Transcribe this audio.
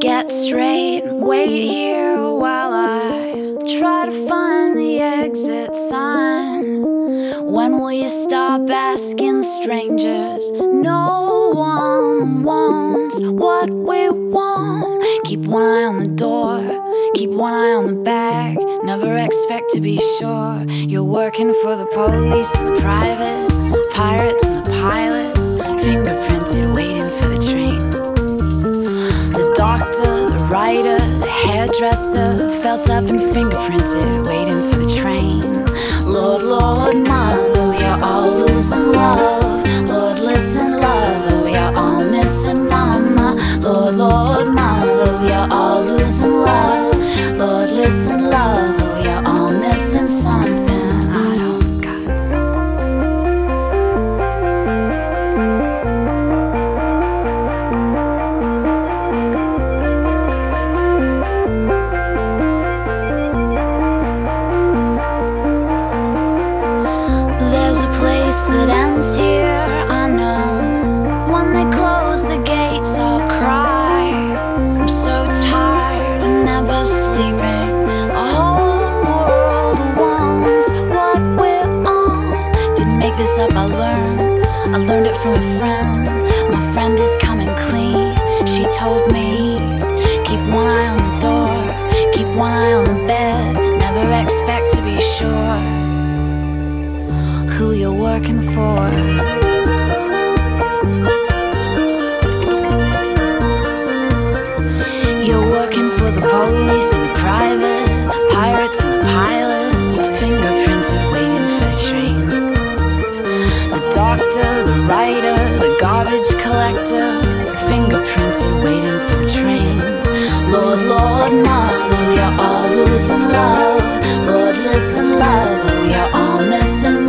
Get straight, wait here while I try to find the exit sign. When will you stop asking strangers? No one wants what we want. Keep one eye on the door, keep one eye on the bag. Never expect to be sure. You're working for the police and the private pirates and the pilots, fingerprinted waiting for the train. The doctor, the writer, the hairdresser, felt up and fingerprinted waiting for the train. Lord, Lord, Mother, we are all losing love. Lord, listen, lover, we are all missing Mama. Lord, Lord, Mother, we are all losing love. Lord, listen, lover, we are all missing something. I don't got. There's a place that ends here, I know. When they close the gates, I'll cry. I'm so tired and never sleeping. The whole world wants what we're on. Didn't make this up, I learned it from a friend. My friend is coming clean. She told me, keep one eye on the door, keep one eye on the bed. Never expect to be sure who you're working for. You're working for the police and the private pirates and the pilots, fingerprinted waiting for the train. The doctor, the writer, the garbage collector, fingerprinted waiting for the train. Lord, Lord, Mother, we are all losing love. Lord, listen, lover, we are all missing